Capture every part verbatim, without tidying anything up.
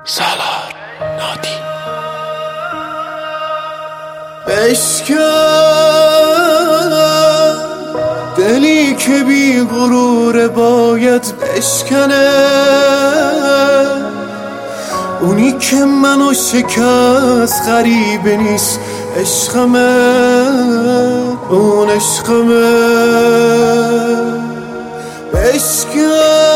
سالار نادی. بشکن دلی که بی غرور باید بشکنه، اونی که منو شکست غریبه نیست، عشقمه اون عشقمه. بشکن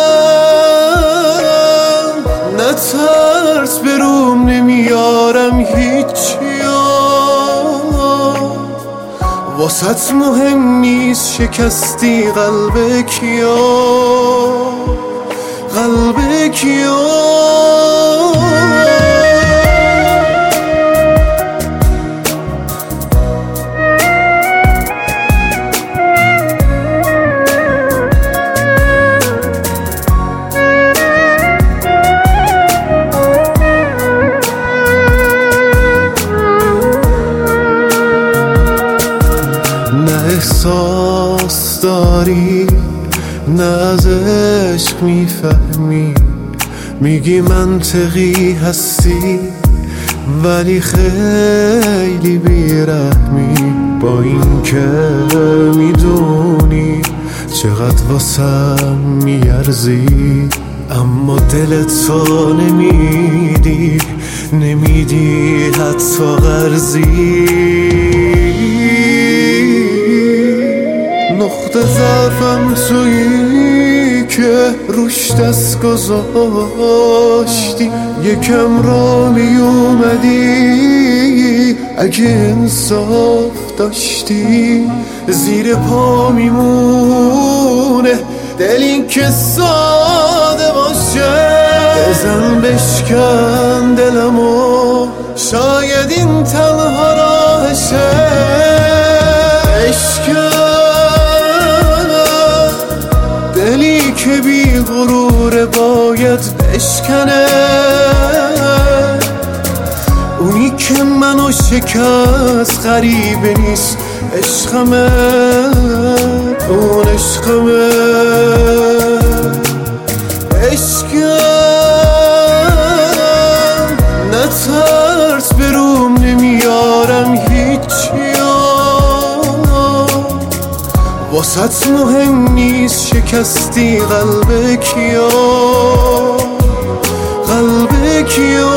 نترس بروم نمیارم هیچی، واسط مهم نیست شکستی قلب کیا، قلب کیا. نه احساس داری نه از عشق میفهمی، میگی منطقی هستی ولی خیلی بیرحمی، با این که میدونی چقدر واسم میارزی، اما دلتو نمیدی، نمیدی حتی قرضی. نقطه ضعفم تویی که روش دست گذاشتی، یکم را می اومدی اگه انصاف داشتی، زیر پا میمونه دل این که ساده باشه. بزن بشکن دلمو شاید این تنها راهشه. بشکن دلی که بی غرور باید بشکنه، اونی که منو شکست غریبه نیست، عشقمه اون عشقمه. بشکن نترس بروم نمیارم هیچی، واسط مهم نیست شکستی قلب کیا، قلب کیا.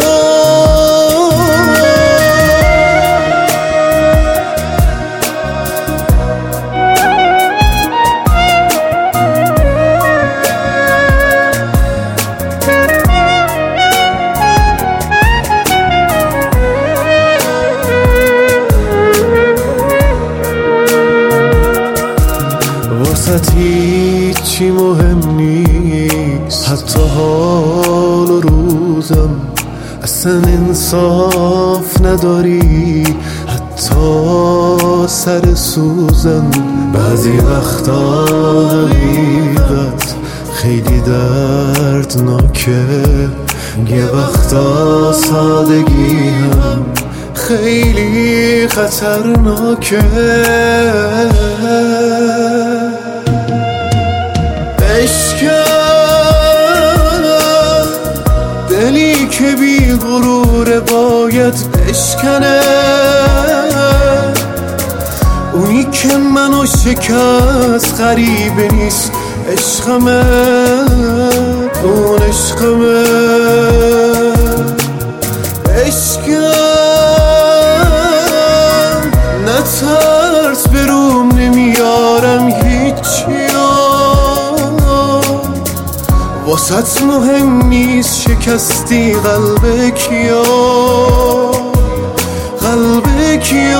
واسط هیچی مهم نیست، حتی حال و روزم اصلا انصاف نداری، حتی سر سوزم. بعضی وقتا حقیقت خیلی دردناکه، یه وقتا سادگی هم خیلی خطرناکه. بشکن دلی که بی غرور باید بشکنه، اونی که منو شکست غریبه نیست، عشقمه اون عشقمه. بشکن نترس بروم نمیارم هیچی، واسط مهم نیست شکستی قلب کیا، قلب کیا.